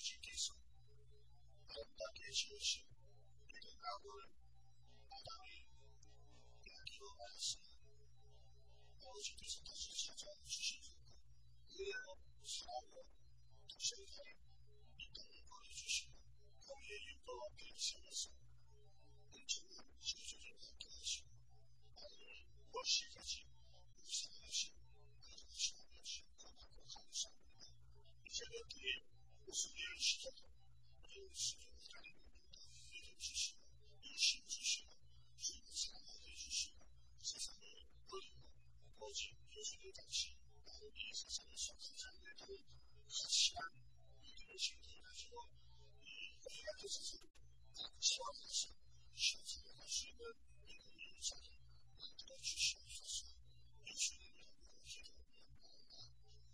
아버지께서 아름답게 지으신 악을 아담이 빼앗기고 말았으나 아버지께서 다시 찾아주시고 그의 사랑으로 다시 이 땅을 보내주시고 거기에 율법과 앞에 세워서 엄청난 저주를 받게 하시고 하나님을 멀시까지 사랑하신 하나님의 아버지 고맙고 감사합니다. 이제는 그의 무슨 일을 시켜도 예수님을 하나님입니다. 믿음 주시고 일심 주시고 주님을 사랑하게 해주시고 세상을 버리고 오직 예수를 같이 나를 이 세상에 속하지 않는 확실한 믿음의 신분을 가지고 이 교회 안에 서서 시원해서 신성을 할 수 있는 믿음의 인생을 만들어 주시옵소서. 예수님의 이름으로 기도합니다.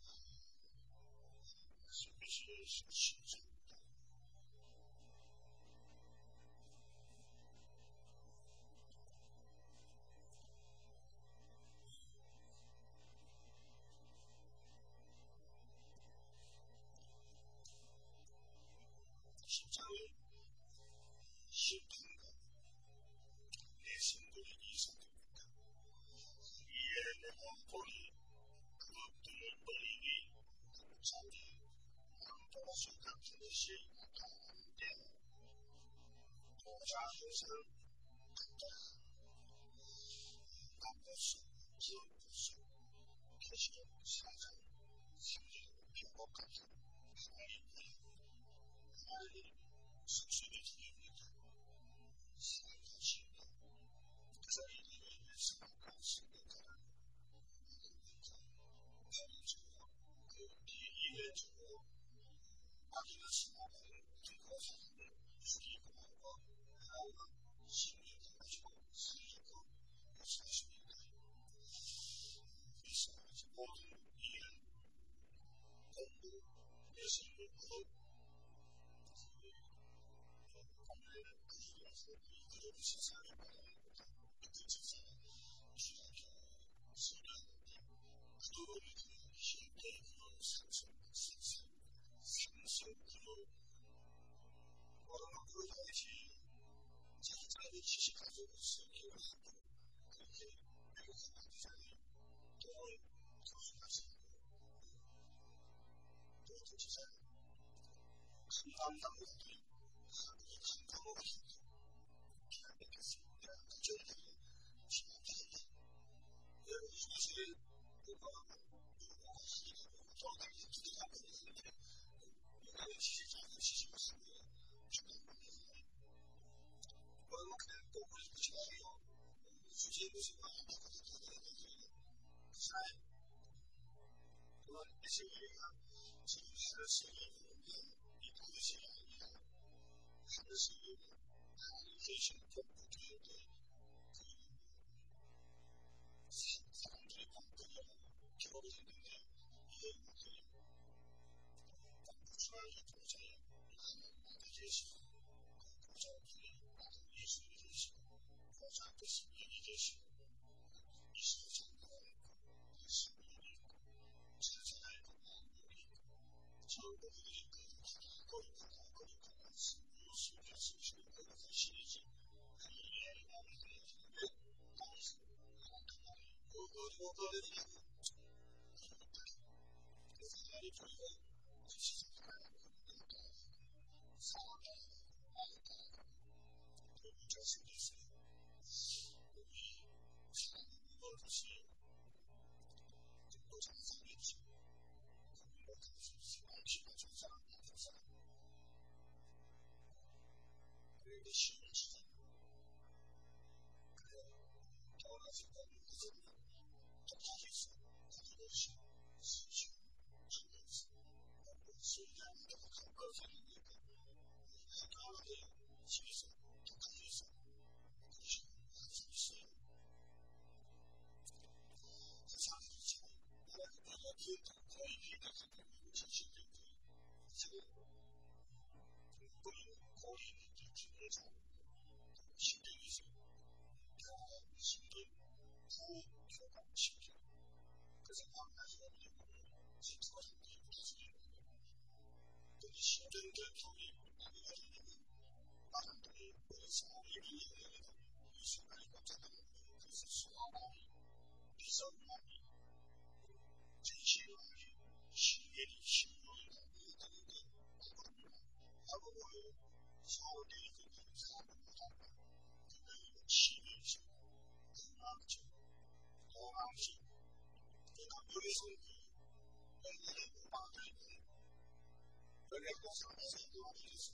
예수의 신성입니다. 십자가의 심판과 내 생존의 이상입니다. 이에 내가 보니 그 등을 벌리니 자기 남도수 같은 것이 나타나는데 보좌 항상 같다. 남도수, 기업도수, 계시록 사장, 상징, 표복 같은 하나의 하나님 속속의 길입니다. 사랑하시고 그래서 이들을 위해서 생각하는 편의주고 이해주고 아기를 수많은 그곳을 죽이고 하고 하나님은 신이 가지고 살리고 역사하십니다. 그래서 모든 일을 공부, 예수님을 보고 오늘 그들에서 그들의 세상에 말합니다. 그 집사는 중학교 수련인데 그들의 그 힘의 그런 상승 그런 뭐라고 그러다지 자기들의 지식 가지고 쓰기를 하고 그렇게 외국인 학생이 돈을 교수하시고 또 그 집사는 감당당국이 한국의 감당국을 힘들고 그냥 뵙겠습니다. 그전에 지나가는데 이것을 누가 시기하고 돌아다니는 두들가 버리는데 누가 시집을 하고 중간부분에 그냥 또 우리 부지가요 주제에 무슨 말을 바꿔서 그 사람이 그건 SA가 지금 하늘세계에 있는데 이 그것이 아니라 하늘세계는 하나님 계신 법부교회인데 사람들이 공부하고 기록을 했는데 이게 문제예요. 공부중앙의 도저히 하나님 나게 계시고 보좌 앞에 나는 예수님이 계시고 보좌 앞에 성령이 계시고 예수의 장로가 있고 예수님이 있고 제자가 있고 마음이 있고 전부들이 있고 거룩하고 예수님이 계시는 거룩한 신이지 하나님의 마음이 되어지는데 그거를 그래서 하나님 저희가 세상을 사랑하고 마음을 그리고 자신이 있어요. 우리 사랑하는 것이 또 장상이지 그리고 안심한 정사람 나쁜 사람 그리고 시험을 치잖아. 그래 태어나서 너무 무섭냐 똑같이 있어 그것이 수시고 죽었어 수리하는다고 가까운 사람이니까 가까운데 집에서 똑같이 있어 그것이 항상 있어요. 그 사람들이 참 내가 기억하고 거의 기억하고 있는 정신들도 지금 고리는 중에서 신경이 있어요. 평화, 신경, 구호, 교감, 신경 그래서 밤낮이 없는 거를 집중하는 게 무슨 일이에요. 신경들 是我们理解的那种历史的一个战斗，就是说历史的这些东西，企业的企业的等等，他们会稍微的一个差不多的这个企业性、多样性，这个有的时候把这个人工上面是多的意思。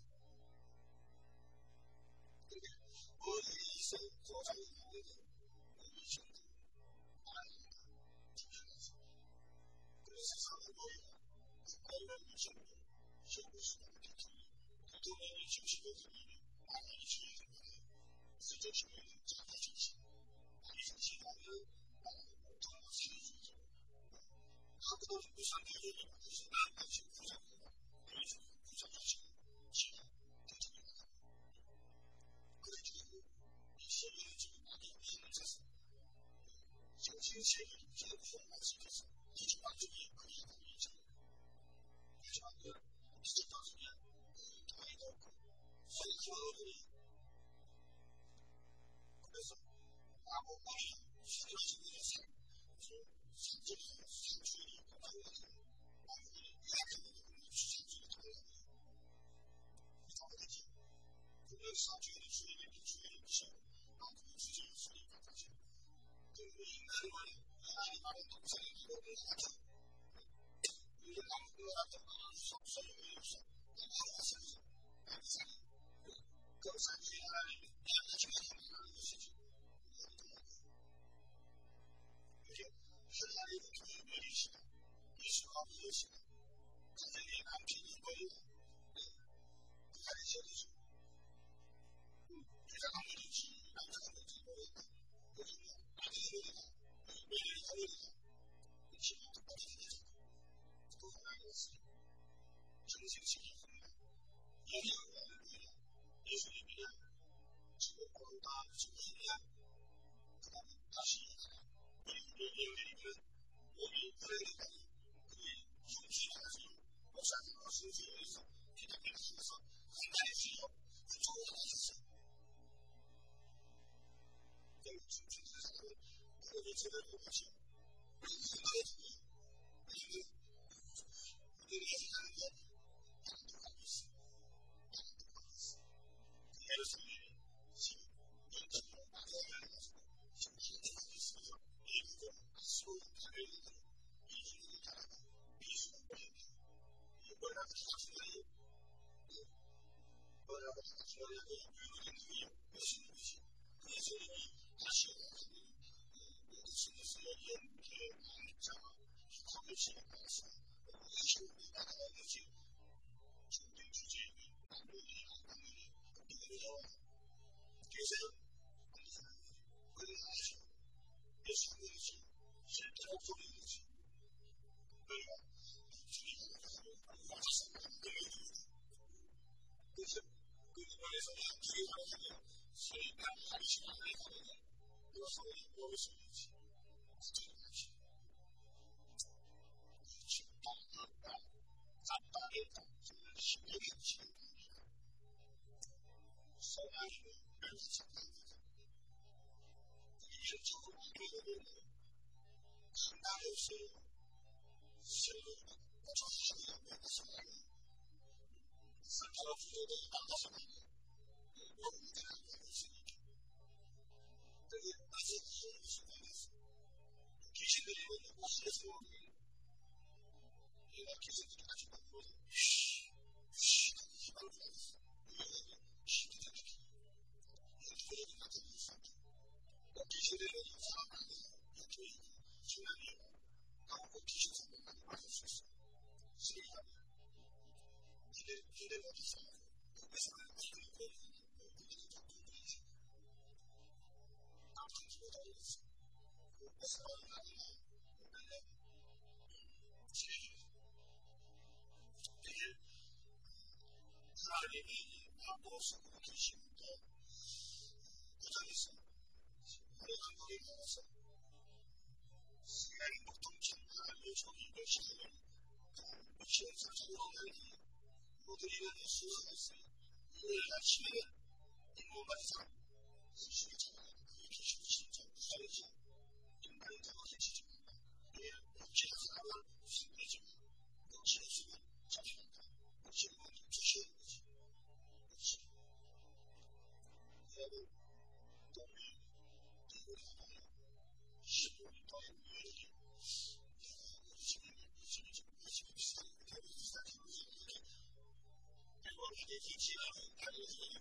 对不对？我医生做上一个医生的，这个市场很多人，很多医生是不是那么的注意？很多人就是有这个把医生的自己去找到信息，医生现在的通过技术，他不都是不上医院的，就是拿去不上医院，医生不上医院，其他都这个。可是这个现在这个大家现在这是。首先，现在这个方法就是一直把这个可以当医生，非常的这段时间，他一个所以说，可是大部分现在是这个是像这个山区里，包括亚洲的山区的同样的，他们的这个山区的水里面水不行，然后直接水里发现，这个应该的话。把人东西给我给他做，有些他们给他做手手有有手，那我是不是？那你想，各山区他去他们那个事情，而且是他的主要目的是，也是好的是，这些年安平的规划，还是现在是，就像他们的是，让他们这个有什么，把这个的。未来他会起码都保持这种，都很难的事情，这个情况很难。也有人为了艺术里面这个广大这个力量，可能他是因为我们个人的感觉，可以总体来说，我想我是觉得是给他们来说，很难是有很重要的事情。这个是真的是。我们这个东西，很多人就是对这个人不好意思，也有什么是跟这种大家来说，是不好意思的，一个所有他人的一个他的必须的规定，不然他出来，不然他出来的有不行不行，可是他喜欢。是不是也讲他们是老师，也是我们大家的那些兄弟之间的朋友也好，朋友也好，就是为了来说，也是为了是多做一些，对吧？所以我是对的，就是对我来说，最好的，所以还是蛮好的，有时候我们是一起。这个东西，去到咱们那个就是新的一些稍微人是强的，也是做对的那个，很大的是我做事情要没有什么人，三条之内的大多数人，我们这样的是一个，这个但是是这样的。其实这个我是说，其实这个是很多的，一般的，是这个，很多的他这个上，我必须得有发展的，有这一个现在的，然后我必须从那里把它去说，是这样的，这个我就想，为什么这个我当成这个东西，我是把它。很多是国际性的，不真实，有很多的模式，虽然不同情还有从一个新闻，目前是中国人民，我对人的说还是未来前人， 인문과지 사람, 수식의 차이가 이렇게 진짜 무사해서 인간이 더 해치지만 왜 억지로 사람을 숨기지만 억지로 숨을 잡혀간다. 억지로 주시는 거지. 그렇지. 여러분, 동물, 동물이 하나요. 15m의 무예들이 우리 집이 비슷하게 되고 비슷하게 이렇게 일본에게 지지하는 다른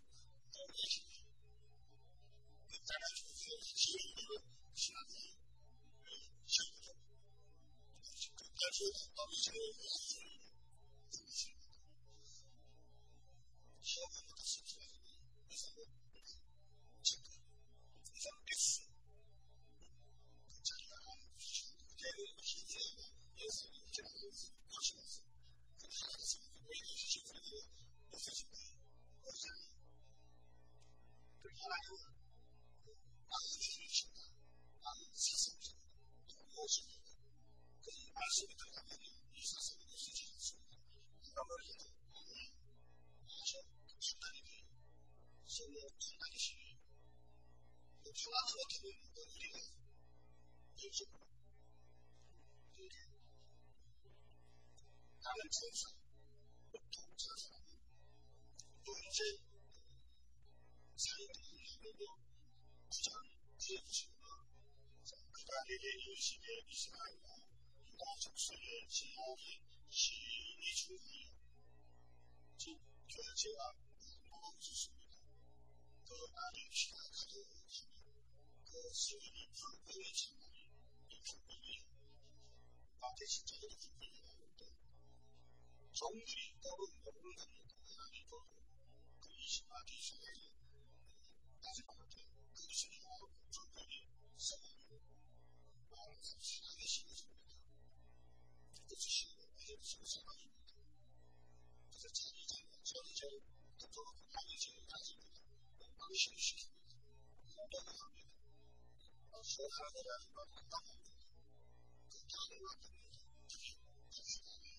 따라주고 지혜를 지나는 시험으로 끝까지 어미지를 시험을 받았습니다. 그래서 체크, 그래서 X, 그 자기가 그대로 신세하고 예수를 이렇게 거치면서 그 하나님께서 우리에게 주신 그대로 없어진다. 어디서는 그 하나님은 아무리 주신다. 아무 사성적으로 무엇입니까? 그 말씀이 들어가면 이 사성은 없어지지 않습니다. 그러므로 오늘 아주 순간이기 성령 순간이시기 그 평안은 어떻게 보면 우리가 요즘 다른 천사, 보통 천사는 또 이제 사인들도 부장 지어주시고 그들에게 이 시대의 이스라엘과 유다 족속의 제약이 신이 주니 즉 죄와 무고가 없었습니다. 그 나를 시작하게 하며 그 시인이 불법의 장난이 이 불법이 마태 십자가의 불법이 나오는데 정들이 떠오른 법을 가지고 하나님이 떠오르고 그 20마디 이스라엘이 마지막에 그 시대와 불법이 써가지고 말을 신하게 심어집니다. 그래서 신을 해주시는 생각입니다. 그래서 자기 전이절 그토록 방해제를 가집니다. 방심을 시킵니다. 운동을 합니다. 소하라는 걸 감당합니다. 그 다음을 맡깁니다. 특히 자신감이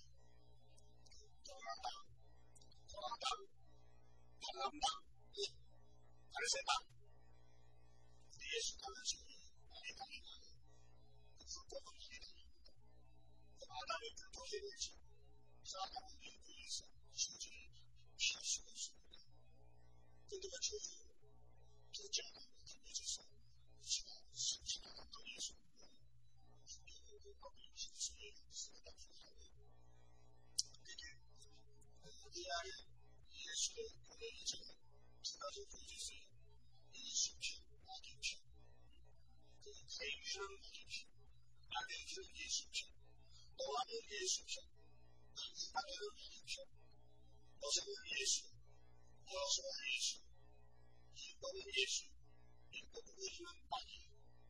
동안당, 방람당, 바리새당 우리 예수 당하시니 많이 당해가는 그 불법을 많이 당합니다. 그 아담의 불법에 대해서 사람은 인구에서 심지를 피할 수가 없습니다. 그들과 죄를 듣지 않고 감춰져서 지가 숨지나갔던 예수님을 그리고 아버지 실수에 쓰다 보니까 그게 이하에 예수의 교회의 제가 두 가지 보여줬어요. 예수편, 마귀편. 그 가인주는 마귀편, 아벨주는 예수편, 노아는 예수편, 이방인은 마귀편, 모세는 예수, 여호수아는 예수, 율법은 예수, 율법은 우리는 마귀.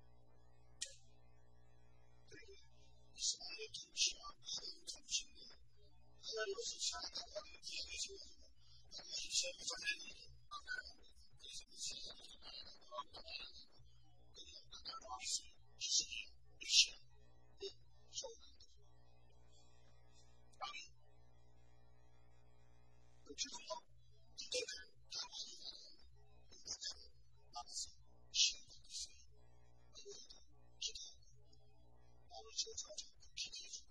그리고 이스라엘의 통치와 하나님의 통치는 하나님으로서 살아가고 하는 기억이 세워지고 하나님의 시험을 전하는 그래서 그 세상에서 나아가고 그리고 나아가고 있어요. 기식이 일시야 소원한다. 마귀 그 주동과 그들을 다 마귀가 그들을 막아서 시험받고 있어요. 그들도 기도하고 마음을 저자하고 기도해주고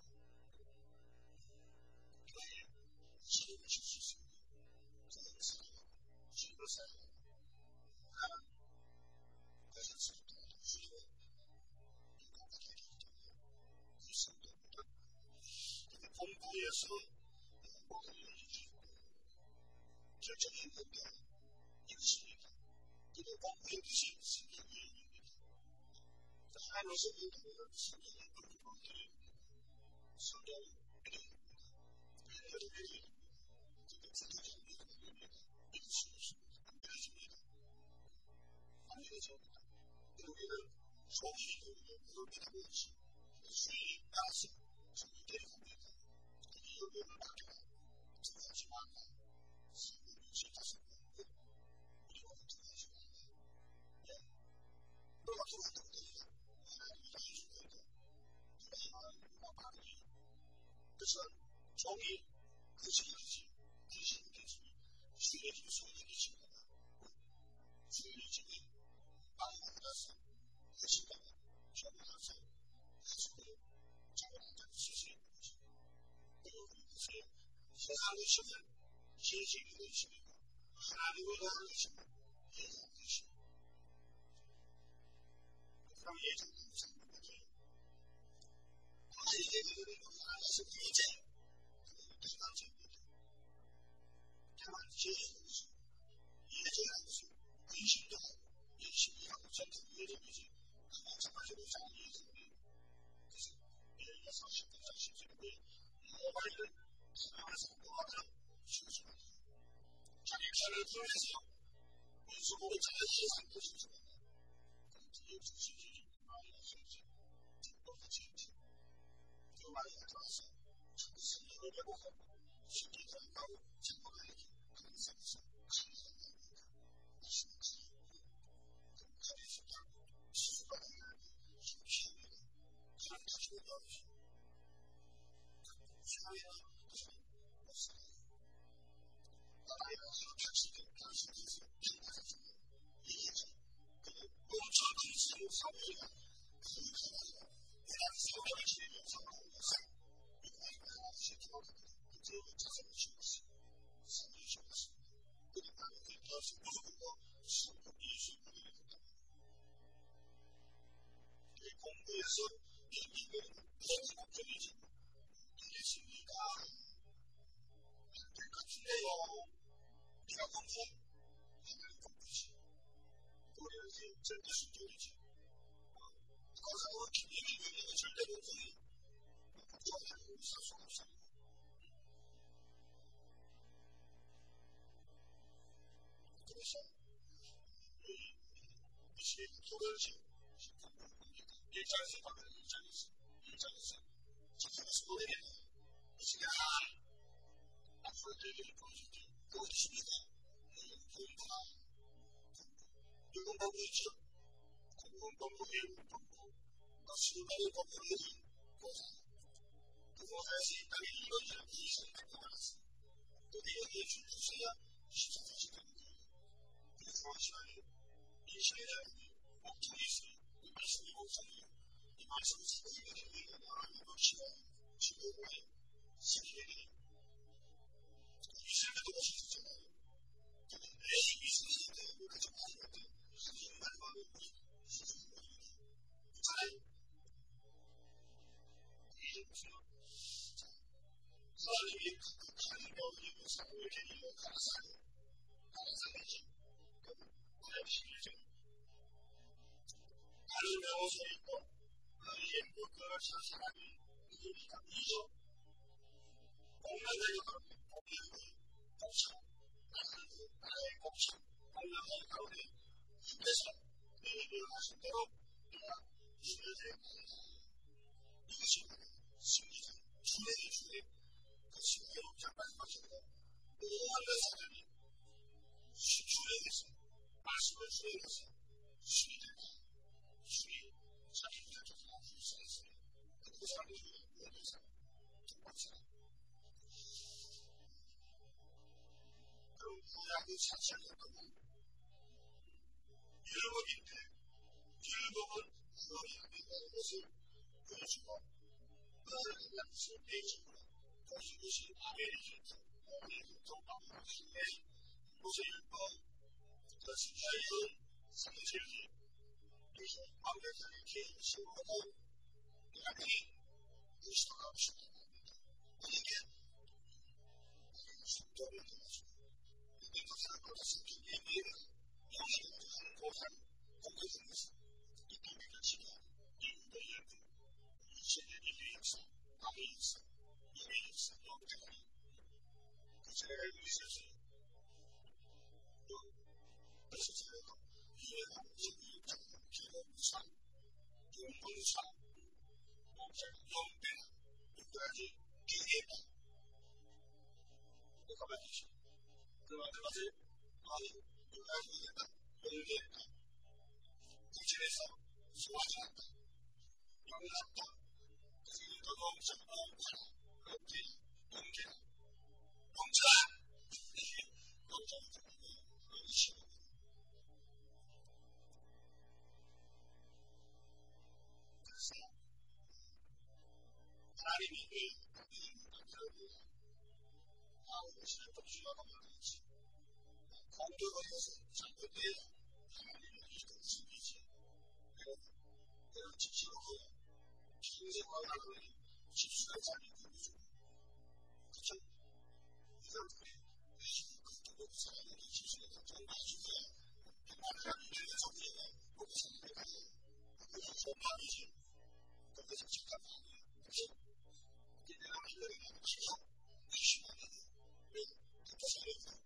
교회에 기름을 줄 수 있습니다. 그들을 사랑하고 주님을 사랑하고 하나님 가졌습니다. 주님의 인간과 되기 때문에 그 성도입니다. 근데 본부에서 모든 일이 결정이 있는데 이것입니다. 그리고 본부의 뜻이 성경의 일입니다. 하나님의 성경은 성경의 본부의 성경의 일입니다. 하나님의 일입니다. 근데 부득이한 일입니다. 믿을 수 없습니다. 안 믿어집니다. 안 믿어집니다. 우리는 소문이 들리고 그걸 믿는 것이 수익이 나서 성경대로 합니다. 이 여론을 받거나 들어가지 말라. 성경이 다섯 번 우리가 들어가지 말라. 너가 들어간다고 되니까 하나님이 다 해줄 거니까 누가 이 말을 누가 받으니 그래서 종이 거짓말이지 귀신이 되지 주의 힘 소리를 지르다 주의적인 방법이라서 하시다가 결혼해서 가족을 자원한다는 수수인 것이고 그리고 그것을 세상의 신은 지혜적인 것이고 하나님을 아는 것이고 예정한 것이고 그럼 예정한 것은 뭐지? 하나님께 그들은 하나님께서 예정 그것은 대단적입니다. 다만 지혜적인 것은 예정한 것은 근심도 하고 열심히 하고 전투 예정이지 그만 정말로 잘 예정이 그래서 예를 들어서 10분 40분에 모바일을 사용해서 모아서 순수하게 자기 편을 통해서 원수복을 잘 예상할 것이지만 그런 뒤에 주시지 많이 하시지 똑같이 했지 그 말이 가져와서 승리를 회복하고 승리를 하고 장관에게 항상에서 강의하는 겁니다. 말씀을 드리고 그럼 가르치다고 수많은 사람이 힘피합니다. 그런 가족을 나오시고 사회는 그것을 못 살아요. 나라에 당신들 당신께서 평가하시는 얘기지 그는 멈춰지지 사회가 그 나라가 대단 사회를 지내는 상황에서 인간이 하나씩 기억합니다. 그들은 자성을 지었습니다. 상을 지었습니다. 그는 나에게 무엇을 무서워 수고 예수님을 했다. 공부에서 이기는 너무 걱정이지 예수님이가 될 것 같은데요. 네가 공부 하나님 공부지. 우리는 절대 순종이지. 거기서 기념이 되는 절대 공부이 공부하는 있을 수가 없어요. 그래서 이 소설지 일장에서 가면 일장에서 책상에서 노래해요. 이시가 앞으로 얘기를 보여줄게. 그거 있습니다. 공부가 공부 있죠. 공부 외국 공부 수많은 공부를 보자. 그것할 수 있다면 이런 이익을 갖고 말았어. 또 내가 주셔야 14가지 됩니다. 그래서 시간에 이 시간에 목적이 있어요. 이 말씀이 목적이에요. 이 말씀을 사랑하는 의미가 하나님 없이는 지금의 세계에 이슬도 것이 있잖아요. 근데 내 이슬인데 왜 그렇게 많이 할때 하나님 말과 우리 시중의 모습이 잘 이해보세요. 하나님이 하나님 명령을 사람을 개인으로 가라사이지 그러면 11절 다른 명호서 있고 너희의 물건을 산 사람이 누구니까 이죠. 공명의 복창 나의 복창 공명의 가운데 입에서 너희를 하신 대로 내가 주려드릴 것이다. 이것이 승리자 주의 주의 그 승리로 장관하시고 모든 사람이 주에게서 말씀을 주에게서 수리된다. 수리 자기가 조금만 줄 수 있으면 그 사람이 모든 사람 두 번째 그럼 구약의 사실은 율법인데 율법은 구원이 아니라는 것을 보여주고 그것을 양식 내집으로 그것이 아벨이죠. 아벨이 동방으로 신뢰 모세 율법 그것이 자연 상실이 완벽하게 개인 신고하고 인간이 의식하고 싶다고 합니다. 이게 속도를 해가지고 이것을 걸었을 때 얘기를 영향을 하는 고한 공격인 것은 이 비밀을 지켜 인도의 열풍 이시의 인류 역사 왕의 역사 인의 역사 영장이 그 제가 있어서 그래서 제가 이해하는 인류 기본상, 용문상, 용대, 여기까지 기회다. 가만히 계시오. 그러면 그것을 용대했다. 국진에서 소화지 않다. 용납다. 그래서 너도 엄청 용하라. 그렇게 용계다. 용자! 용자는 여기 시고 里面的我们现在不需要那么多东西，光对我就是相对对的，一个是一些，机器的话，平时光那个技术在家里可以做，就一个我不知道你技术的中大学的，那你这个中间的，我不是那个，我是说那一些，我不是去干嘛的，不是，今天那个技术，必须的，不是那个。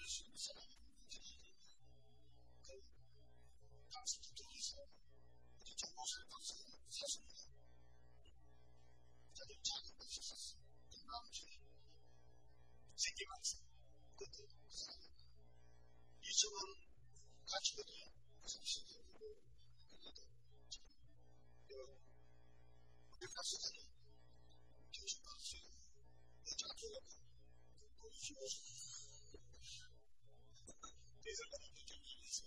是不是这个跟当时的中医说，中国是当时才是在这家里面是跟他们去谁地方去，对对，以前他去的地方是最开始的就是当时家族的过去的对这个就是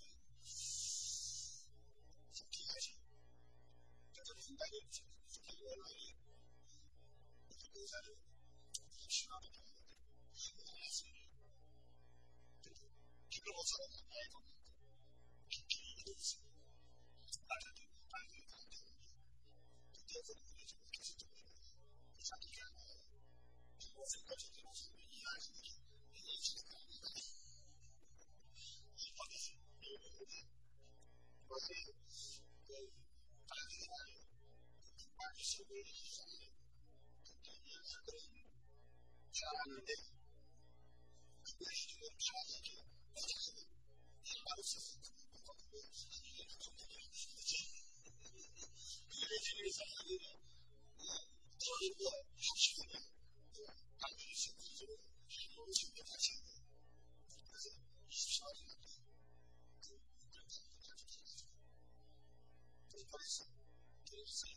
身体还行，这个应该有这个原来这个在需要的还是这个我操的那一种东西，大家对大家对这个就是这个像你看我这个这个是依然是一直的看或者是我会大家这个关于社会上面也是跟家人的关系这个差异这个大家这个当时是因为这个上这个做一个好学的当地是这个有这个发现的但是需要这个这个是这个是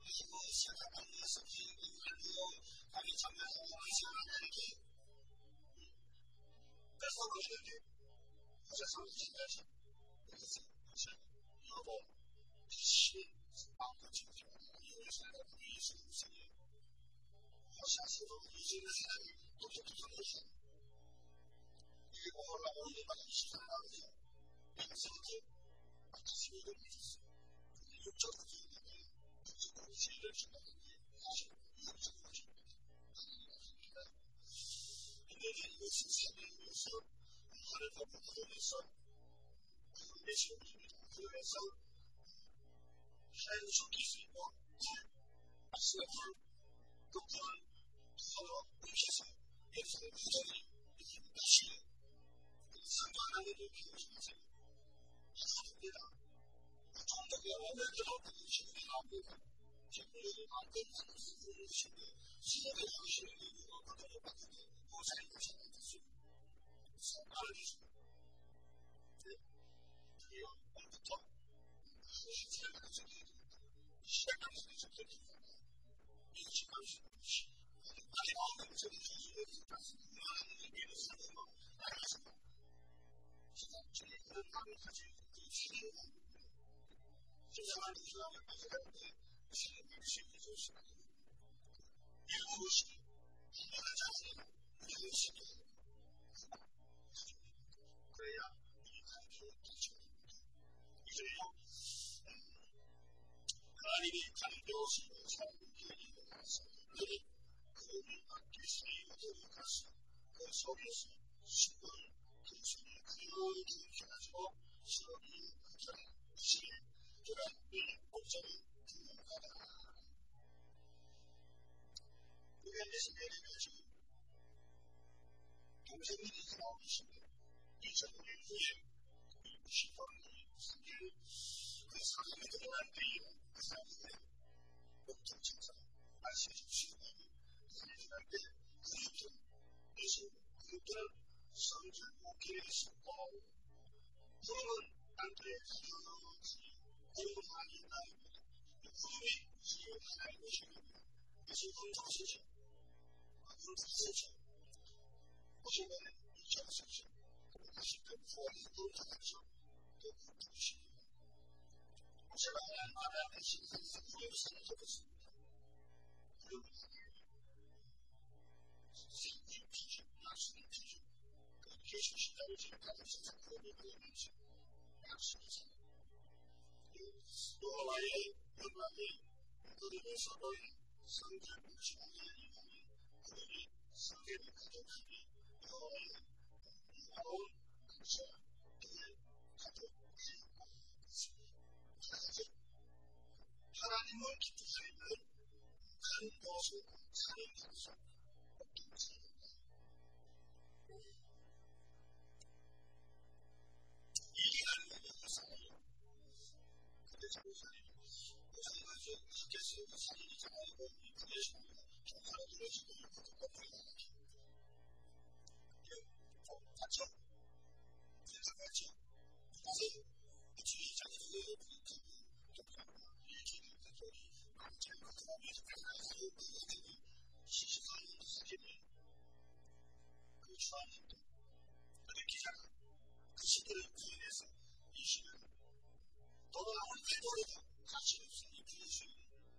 그리고 시작하는 성질이 그리고 감이 참여하고 시작하는 게 그래서 그런데 그래서 지금까지 그래서 여보 시 마음껏 지키고 이웃을 이웃을 사실은 이웃을 사람이 어떻게 하면서 그리고 올라오는 건 시작하면서 인생이 다시 이걸 믿었어. 육적으로 있는데 그리고 죄를 지나는 게 사실 육적으로 지나는 게 근데 이것이 삶에서 하늘과 부분에서 내 시험입니다. 그래서 하나님 속일 수 있고 말씀을 그분을 서로 의식해서 예수의 부정이 다시 상관하는 기회에서 하십니다. 정적이 오늘도 주님이 나옵니다. 주님이 만든 수고하시고 수고를 하시는 이유가 그들을 받는 보살이 되시는 것을 알아주십니다. 그리고 오늘부터 시작하는 적이 시작하는 적이 이 시간이 아니 마음의 적이 주님의 말하는 의미를 사용하고 알아주십니다. 주님 그런 마음을 가지고 주님을 세상을 이상하게 가져가는데 주님이 주님이 좋으시다. 이루시 분명한 자세로 이루시게 그래야 이 관계를 지켜줍니다. 이래요. 하나님이 강조하시는 삶의 일어나서 너희 그를 맡길 수 있는 것을 그 속에서 수건 그것을 그를 기억해가지고 수업이 그처럼 시에 그런 이 목적을 두는가다. 우리가 예수님을 가지고 동생들이 나오시면 2000년 후에 이 시간이 생길 그 사람이 드러난 뒤에 그 사람의 목적 진짜 말씀해 주시고 예수님한테 그들은 성전 목회에 있었고 그러면 나한테 가져오지 그런 말이 나입니다. 그분이 이 하나님의 신입니다. 그래서 검사하시죠. 검사하시죠. 보시면 이천하시죠. 다시 또 부활이 돌아가죠. 또 부르십니다. 제가 하나님 나라의 신상에서 구원을 생각해봤습니다. 그러면 생긴 기준, 약속의 기준, 그 예수 신앙을 지금까지 세상 구원을 보여주신 약속의 상. 여호와의 영광이 그들의 서로의 성전 묵시하게 이르니 그들이 성전을 가져가니 여호와의 영광을 감사 그의 가족이 하나님을 기쁘시는 큰 것을 사는 것을 이기하는 것을 그래서 우선은 학교에서 사진이 잘하고 그래서 정말로 그러시고 그것도 뻔뻔히 나가죠. 맞죠? 맞죠? 그래서 주의 자기를 이렇게 가족이 많잖아요. 그러면서 가서 그들이 시식하는 사진을 그 주하는데 그들 기자가 그 시대를 구해내서 이 시는 돌아온 회도를 같이 없으니 주시는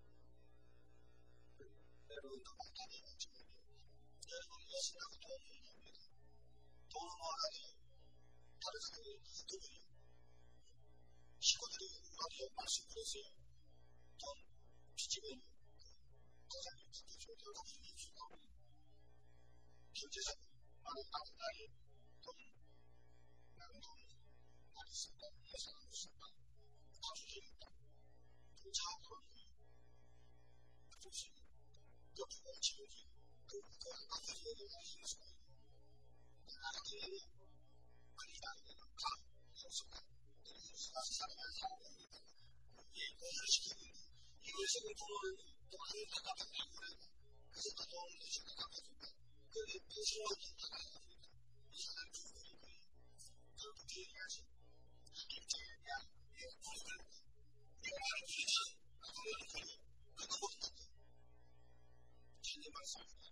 여러분도 많다는 거죠. 여러분 예수라고 도움을 줍니다. 도움을 하고 다른 사람이 도움을 식구들이 우리가 말씀 들었어요. 돈 비지면 도장이 붙어서 여러분이 주고 경제적으로 많은 나라에 돈 많은 돈을 많이 쓴다. 예산을 쓴다. 가주입니다. 차고는 그것이 옆으로 지우기 그 안가까지 얘기할 수가 있고 나라들이 그리다는 가 성숙한 사람을 사고합니다. 예고를 시키는 이것을 돈을 또 많이 깎아가지고 그래서 또 돈을 대신 깎아가지고 그게 무서워진 나라입니다. 이 사람이 죽는 거예요. 그렇게 얘기하지. 입장이야. 그걸 내가 말을 부리지 그거는 그거 못한다. 주님 말씀입니다.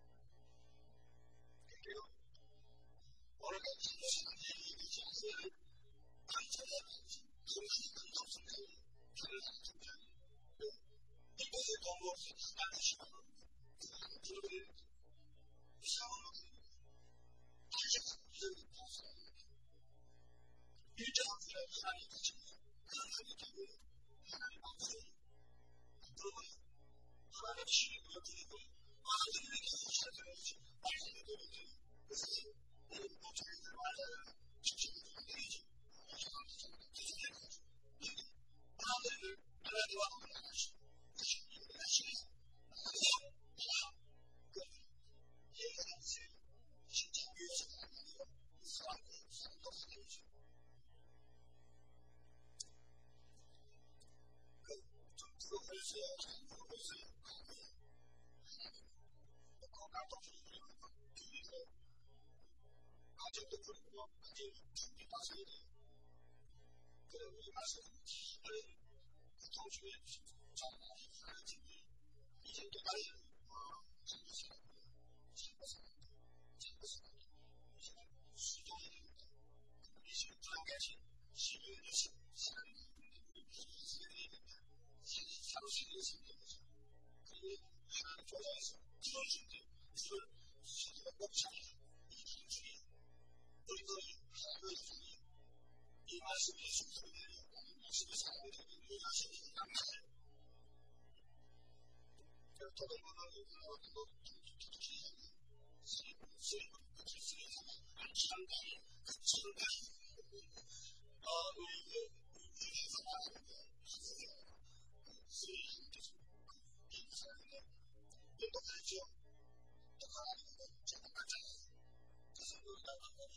그래요. 오늘 같은 시간에 얘기하지 않으면 당첨해야지. 그것이 끝없습니다. 저를 당첨해야 이것을 너무 많이 시간을 그들을 시험을 일정한 하나님 가십니다. 하나님이 되고 하나님 앞으로 그러면 하나님 주님을 드리고 하나님에게 살펴보시 말씀을 드리고 그래서 뭐 자기들 말하는 주시는 분들이지 하나님을 하나님과 만나시고 하시는 그 예언의 진짜 위에서 아니고 사람도 하나님이죠. 그것을 그리고 아직도 그리고 아직 준비하셔야 돼요. 그리고 이 말씀은 고통중에 정말 지금 이제 또 다른 수동이 됩니다. 이 지금 불안해진 시민의 시간이 바로 생기는 생기면서 그리고 하나님 조사에서 들어준대 그걸 수도가 꼭 잡아서 이 중에 우리가 하나님의 중에 이 말씀이 순서를 말씀이 사람들에게 유일하시는 양말 어떤 거는 상당히 우리 위에서 말하는 거 이 사람은 똑같죠. 똑같은 제가 맞잖아요. 그래서 우리가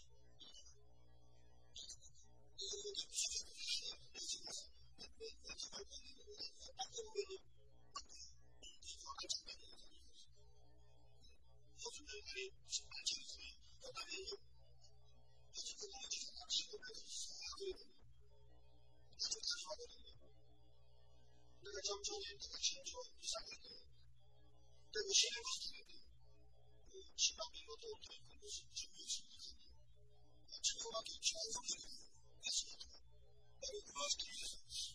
허수들이 안치우스니 그다음에 어쨌든 어디서 시도해서 하거든요. 아주 다소하거든요. 내가 점점이 내가 진짜 이상하게 내가 싫은 것들인데 심하게 것도 어떻게 것이 준비했습니다. 초등학교 중학생들이 했습니다. 나를 그만하기 위해서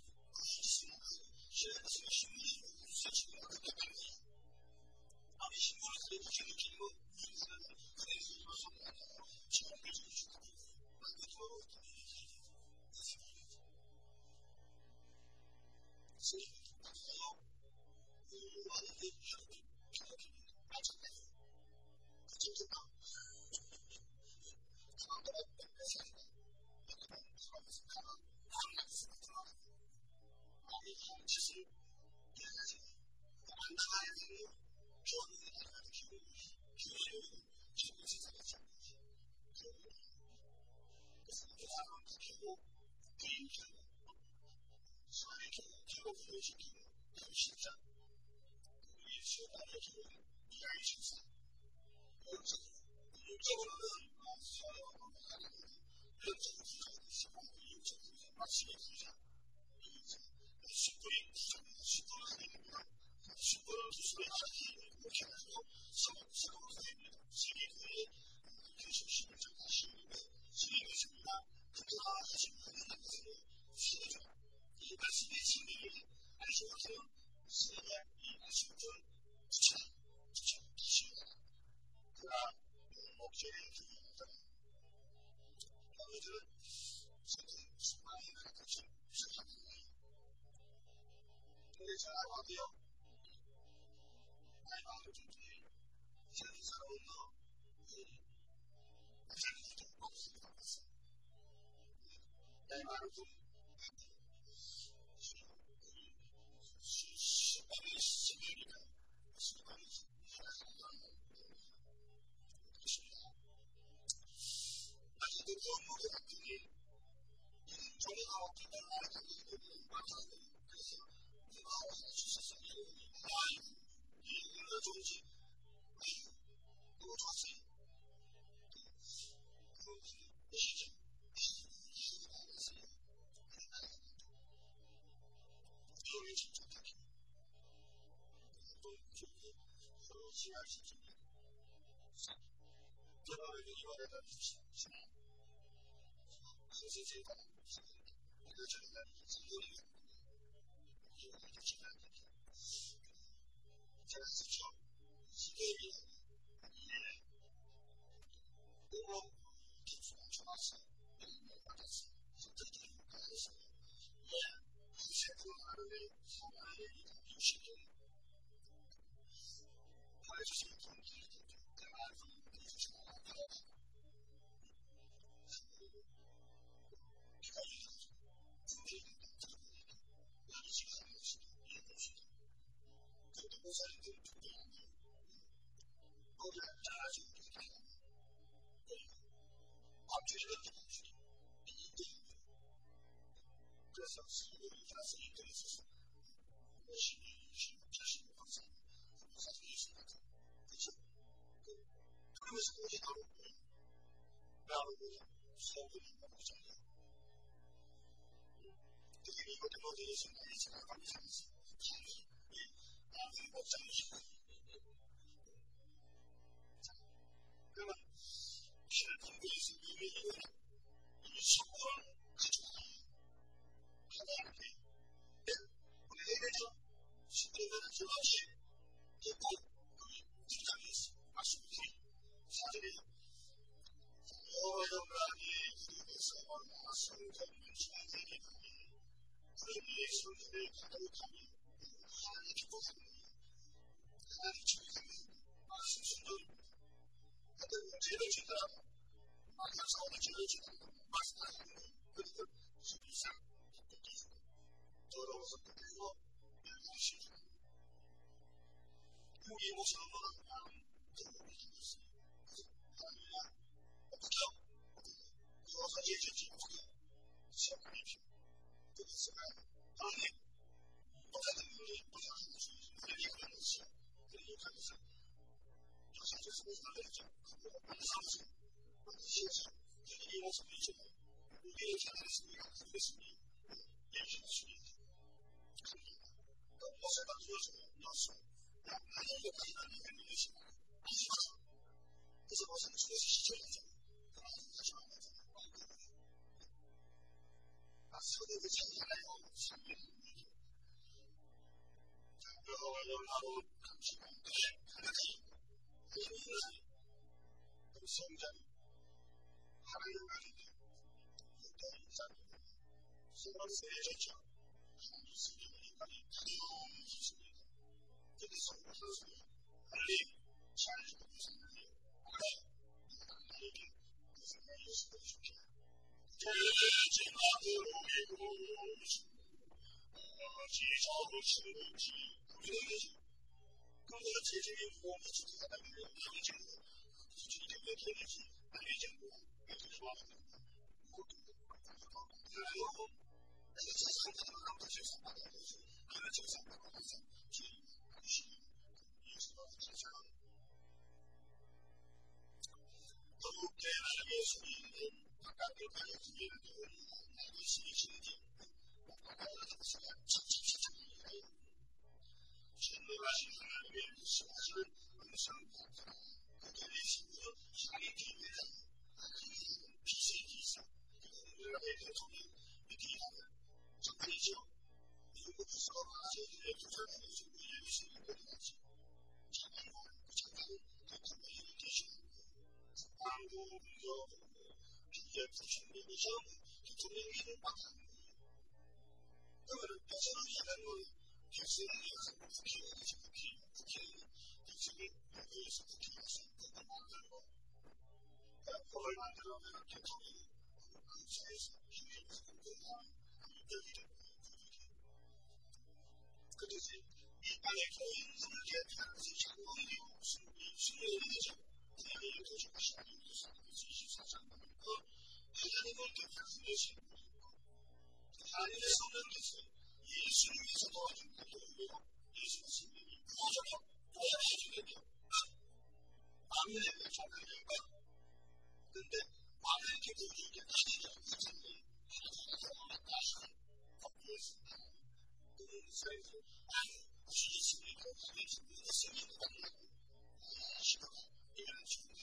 시험에서 신문이 사실은 그렇게 말이에요. 아니 신문을 그래도 지금 우리나라는 그래서 이것은 아니고 지금을 주고 만들어 어떤 일이 그래서 많은 마찬가지 그쪽도 짓을 안 나가야 되고 좋아하는 게 나가는 기분이 기분 세상에 잡히지. 그래서 그 사람을 지키고 부인시키고 사회적으로 부인시키고 신자 우리 수단의 기분은 이하의 신사 육적으로는 서로 하나님은 연적으로 부자고 싶고 육적으로 마침의 부자 10분이 부자입니다. 10분은 아닙니다. 10분은 기술의 하나님을 그렇게 해서 서로 사입니다. 세계교회의 교수님을 전하시는데 세계교수입니다. 그가 하신 하나님 것을 세계죠. 이 말씀의 진리를 알수록은 세계 이 말씀을 부처 기시입니다. 그가 목적의 기입니다. 오늘은 세계 수많은 것을 시작합니다. 근데 제가 어디요? 나의 마음을 좀 세상 사람은 자기도 좀 없습니다. 나의 마음을 좀 수많은 시민이나 수많은 것입니다. 아직도 너무 같으니 종이가 어떤 걸 알아가는 많아요. 그래서 누가 주셨어요. 이 얼마나 좋은지 너무 좋았어요. 그 시즌 이해가 안 됐어요. 그러면 진짜 这个另外的是核心这一块，一个这个是有理有的这个这个是叫一个月我提出来主要是或者是这个是也选择了上来有些人还是选择在安徽就是不算是这样的，后来大家就把这个东西第一点，这小是它是一个是我是这是方向，它是一是那种，就是他们是国际大陆人，大陆人稍微的不讲究，这个美国的贸易是哪一次来帮你讲的是，我讲的是。那么是通过一些因为生活各种它的安排，我们那边说是这个主要是通过经常意识把手机它这个我用了你的时候拿手在你们出来这里可以手机它都可以它也挺不可能它的手机把手机都有他对我觉得觉得马上是我的觉得觉得马上他这个是比赛的地方做到我是不对说也是事情因为我想说这个东西是我不知道我和业界这个小产品这个是当年我在这里不想说是很厉害的事很厉害的事好像就是为了来讲我们上次我们现在这个因为什么什么我觉得现在是一个特别是也是是我现在说什么要说那一个可以让你很明显可是我想说的是这样讲把所有的钱下来以后上面然后看起来看得起因为现在还有那里有的在什么谁在讲是有一个这个生活是很累下来是不是很累那一点就是没有什么水平这是那个美国介绍是问题我觉得跟我的姐姐我们自己在那边了解过这一点的天气了解过也就是说我然后那个介绍可能让我介绍把它就是可能介绍把它就是是也是要介绍都给了也是大概都可以直接的那个是一些点我看到这个是还有现在是很难免是还是很想各个类型的下一体的PCT 上这个那个从一体的这个研究如果是说这些就这样的就也是一个东西常常就可能有这些关注比较比较自身的项目就从那个把它那么但是现在就是也很不便宜这个便宜不便宜这个也是不便宜是不可能的后来呢这个就讨论才是因为是更加有一点这就是一般来说日间看这些网友是有那种这样的一个就是下面就是继续上上的大家能够对它是有些他那个手段就是也是没什么也是是或者说我也觉得他们那个状态一般对不对他们这个有点是这样子的但是也是所以说其实那个还是一个声音的是的因为去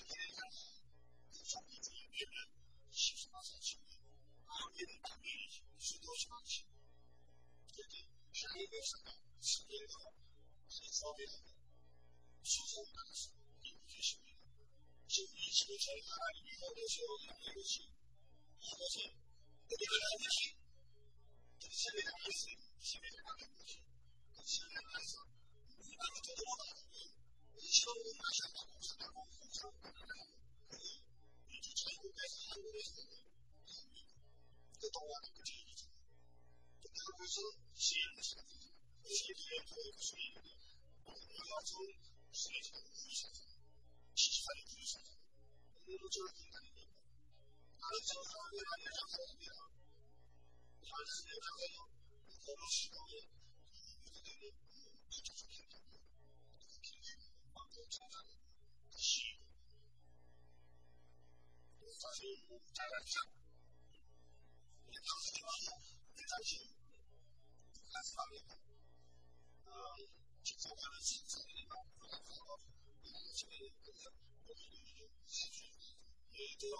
情。这个还有一个什么？是一个很方便的输送大事，并不是就一起的在哪里以后的时候两个游戏，一个是这个两个戏，这个下面两个戏，下面两个游戏，下面两个戏，你把它做多大？你希望我马上把公司打工，互相打工，可以，你去全国开始韩国的时候，这东莞不是一种，这个不是实验的产品，实验可以不是一个，你要从实验上意义上。其实它的意义上，我们就是很难的。它的正常越来越上升越好，它是越上升，我们使用的这个就是平均的，平均往后成长的细，发现加上上，也当时就非常轻，很方便。就做完了现在的地方，不能看到，这个也都要。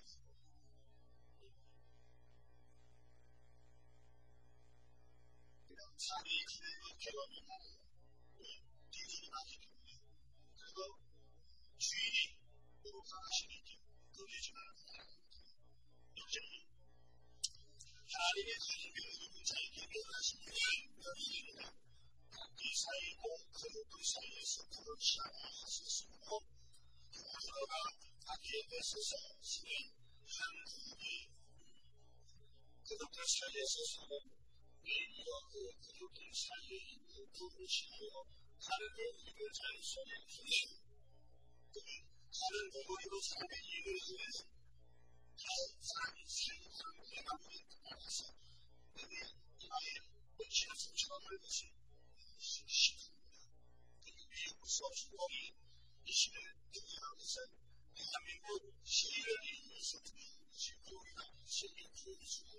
差别是这个地方，地理关系，这个区域有它的心理点，都是这样的。有这种，它里面是有一种在里面的是有意义的。第三一个可能对商业是可能想还是什么，或者呢，它这个是什么是很合理，可能对商业是什么。可能对产业有各种企业，它的一个产业是分析，对，它的如果有产业一个是，它产业是非常不一样的是，因为本身从小的一些系统的，这个比如说中国的一些这样的是，他们有企业的一些去做的生意做的是。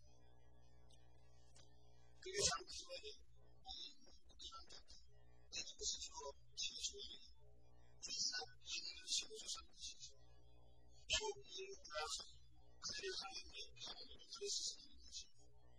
这个上出来的，这个不是说提出来的，第三，这个是不是上的信息？说它是可以看里面看的这个是什么东西？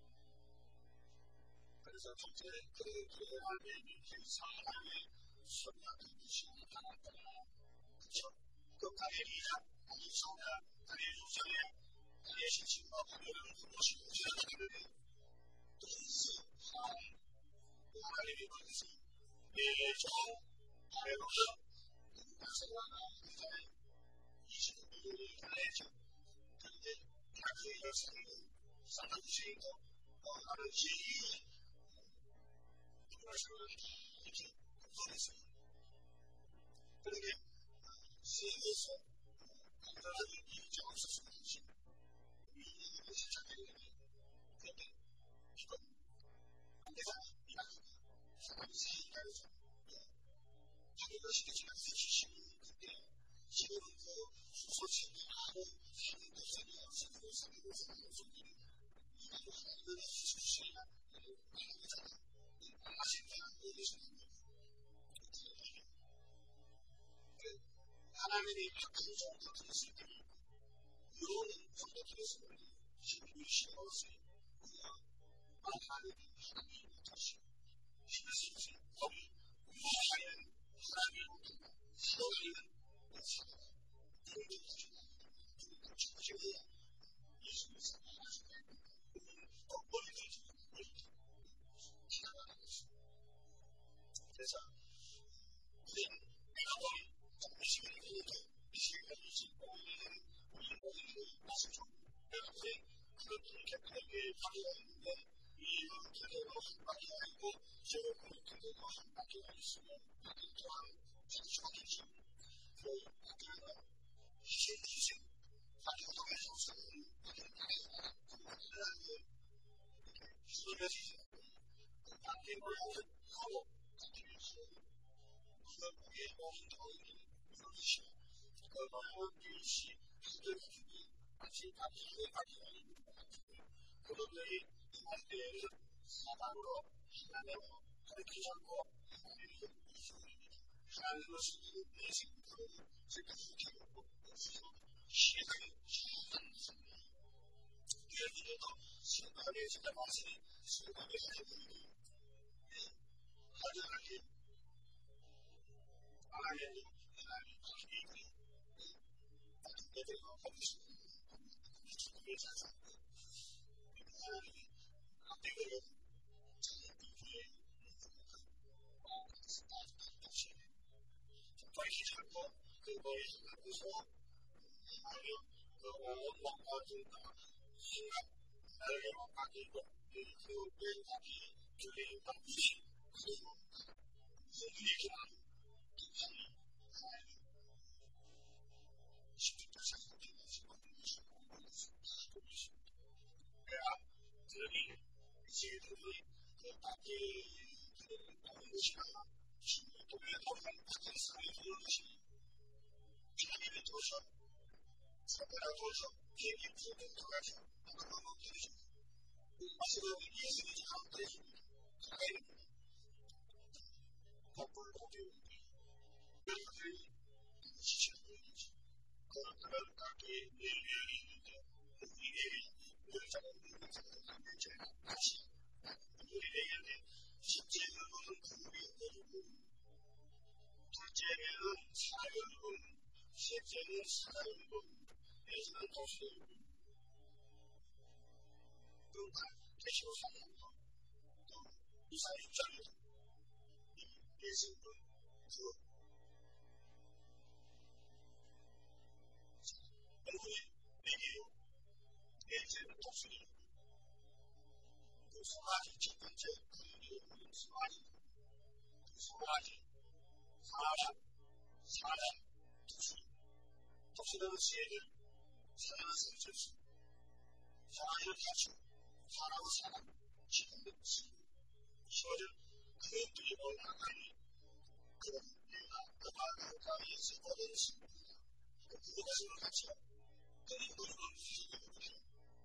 还是说从这个外面你可以查外面什么样的东西？你看看，就跟他的理想，你说的，他的入项链，他的事情包括有很多事情，这个都是他。那里面就是也从还有是，但是呢，在疫情来讲，对不对？它可以是相当于是一个它的建议，或者是一些工作的时候，对不对？是一个是它的比较是什么东西？你是这个对不对？一个，第三，一般。他们自己应该是，他们的这个自己心里对，心里头说起来，他们的这个生活上面的这个问题，一般有很多的就是哪个在哪些在哪个什么，对，他那里各种的东西，有人做的这个什么，是必须要是把他的产品这些。其实是我们每个人参与所有人一起的，共同去出现的艺术是还是在我们自己其他的东西，这是人每个方面，一些人的一些人一些我们是从对不对？可能给他们的一个这个把这个一个。这个可能这个把这个是把这个这个创新性和这个先进性，把这个东西从把这个拿来，从这个是个这些，把这个后这个是和工业高新潮的有一些，包括有一些是对自己把这把这个把这个可能对他对下班了。那么，在平常过，还有就是那些这个附近，协同的什么， 예를 들어서 신앙에 진짜 맛이 신앙에 하나님이 하나님 하나님 하나님 내가 하고 싶은 주님의 자산 하나님이 내가 자기의 정말 기차고 그거에 하고서 아니요 그 원망받은다 신앙 나를 받고 그 외국이 주의 방식 그리고 우리의 기능 하나님 십자가 사건의 그들이 이제들이 그 밖에 오는 것이나 중국의 도전 파키스탄에 오는 것이 자기를 도서 사과를 도서 개인 부분 같이 나가는 것이죠. 마지막에 예수님이 함께해줍니다. 가까이는 거꾸로 오되는데 그들이 지치는 것이죠. 그들은 각기 내면이 있는데 우리에게 열정을 믿는 사람을 같이 우리에게 첫째는 구원이 되고 둘째는 사랑을 셋째는 사랑을 넷째는 도시를 그러니까 계시로 사는 것 또 이사 입장에서 예수님은 그 여러분이 내게 넷째는 도시를 그 소라지 첫 번째 그 이름은 소라지 그 소라지 사람 도시는 시에는 사랑을 설정수 사랑을 갖추고 사랑을 사랑 지금은 지금 시어는 그것들이 올라가니 그런 내가 그가 예수 보는 신부가 그것을 같이 그런 것을 수행하는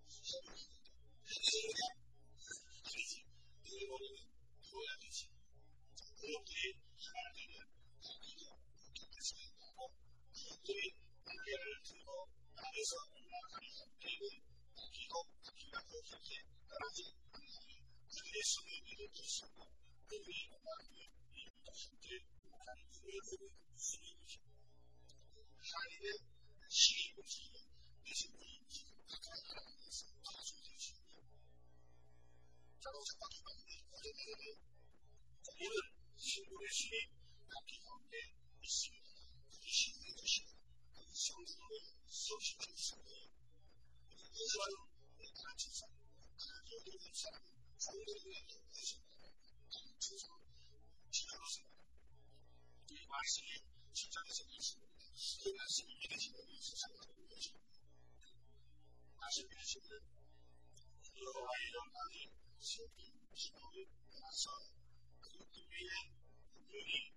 그냥 아니지 그거는 그거야 되지 그것들이 하나님은 자기가 그렇게 생각하고 그것들이 날개를 들고 땅에서 올라가니 그리고 바퀴가 그렇게 떨어진 하나님 그들의 손에 이를 두시고 그들이 나무에 이르다 함께 하나님 구해보는 수님이시고 하나님의 시임이시고 내신이 지금 가까이 하나님에서 가수되시고 자동차 바퀴 받는 고정에는 이는 신분의 신이 바퀴 가운데 있습니다. 이 신의 것이고 그 성령을 쏘시는 성령 그 사람은 가르쳐서 가르쳐주는 사람은 성령의 것입니다. 가르쳐서 지어놓습니다. 이 말씀이 실장에서 있습니다. 이 말씀이 믿으시는 이 세상을 보여줍니다. 다시 믿으시는 여호와의 영광이 생긴 기도를 따라서 그들 위에 분명히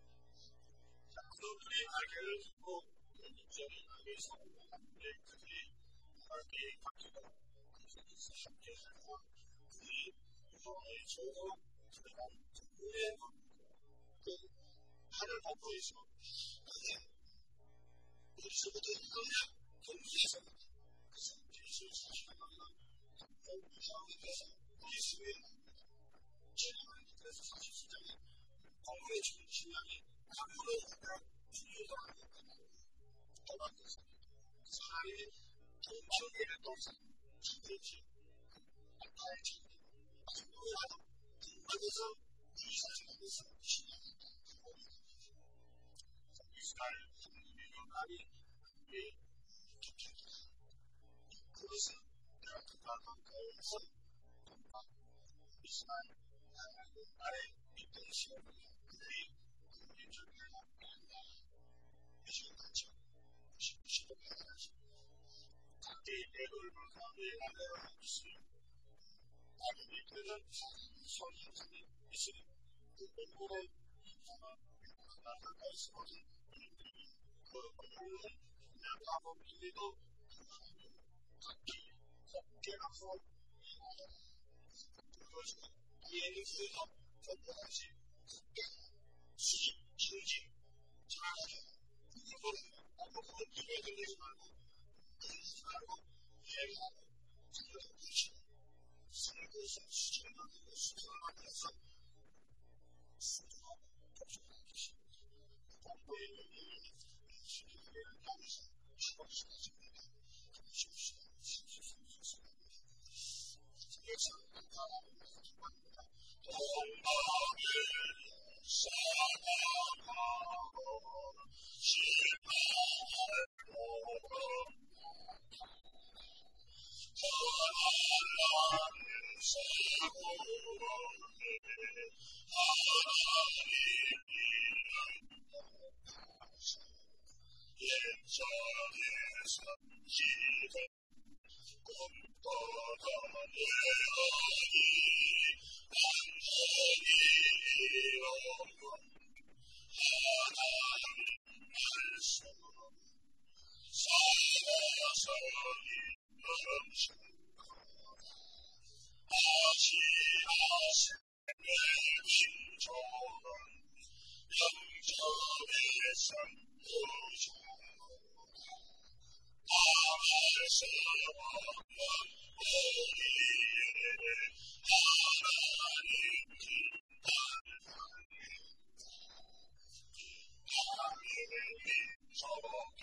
그들의 날개를 두고 인적인 날개에서 올라가는데 그들이 날개의 바퀴가 그들에서 함께하고 그들이 여호와의 조로 들어간 그의 그 하늘 복부에서 그의 어디서부터 이거냐 경주에서부터 그 성지에서 사시나가는 이상에서 예수의 나옵니다. 제가 그래서 47장에 공문의 중심량이 아무런 하나 중요도 아니었다고 떠나면서 사람이 동방계를 떠서 죽을지 아빠의 자기 누구라도 동방에서 이사장에서 신앙한다 이스라엘 하나님의 영광이 그의 깊이다 그것은 내가 그가 가까이에서 동방 이스라엘 하나님 나라의 믿는 시험을 그들이 그의 주를 안다 예수님 같이 시험을 하나씩 각계의 애돌을 가운데 나라를 있으니 하나님이 그는 성령이 있으니 그 얼굴에 인사가 나 가까이서 보는 이들이 그 얼굴은 내가 보기에도 그 하나님 각기 곱게라서 그것은 예수에서 전부같이 수직, 중직, 잘하죠. 그거는 아무것도 기회를 내지 말고 그러지 말고 예배하고 그거는 그것을 수정하는 것을 하면서 수정하고 교정하는 것이 공부의 의미를 주기를 향해서 주어지십니다. 그것이 신수성수성입니다. 그래서 나라는 기도합니다. 동방을 사랑하고 실망하고 하나님 사랑해 하나님이 옛전에서 기도 꿈꿔던 예언이 완전히 이루어 하나님 말씀 살아서 아시아세 내 신조는 영접의 선포죠 나에서 없는 우리의 하나님 하나님이 저를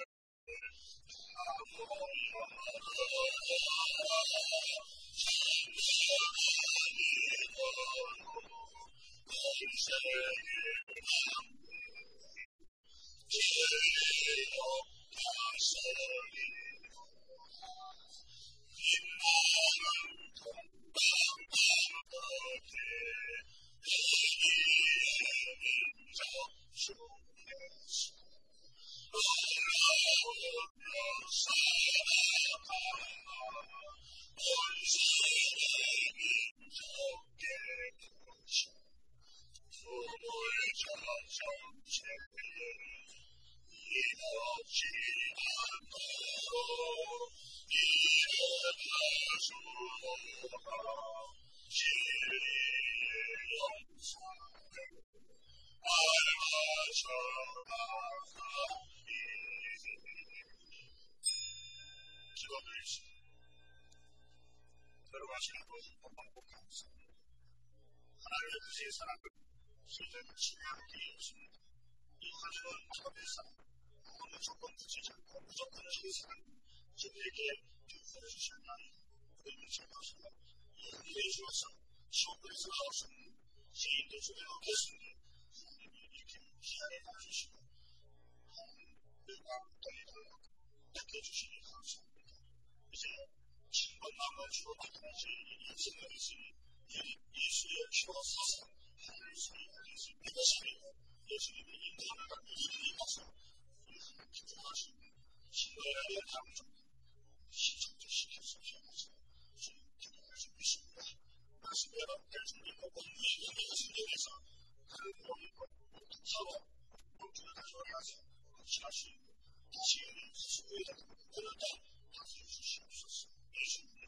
들어가시는 것을 반복하고 있습니다. 하나님의 뜻이 사람을 신뢰를 신뢰하는 길이 있습니다. 이 하나님은 처음의 사람, 어느 조건 붙이지 않고 무조건적인 사람, 저들에게 교훈을 주셨나니 그들을 찾아서 이해해 주어서 시험에서 나올 수 없는 지인들 중에 없겠으니 하나님이 이렇게 희한히 해주시고 하나님과 또이를 닦여주시니 감사합니다. 이제 10번 남은 주어지는지 인생을 했으니 예수의 피로 사서 하나님의 소리를 예수 믿으시며 예수님의 인도를 받고 이름이 가서 우리 하나님 기도하시는 신뢰의 감정 시청시켜서 기억하시고 주님 기도할 수 있습니다. 말씀대로 대중들과 공부의 영역의 성경에서 하나님을 믿고 서로 공주를 가져와서 확신할 수 있고 다시 우리 스스로에 대한 그러다 다시 주시옵소서. 예수님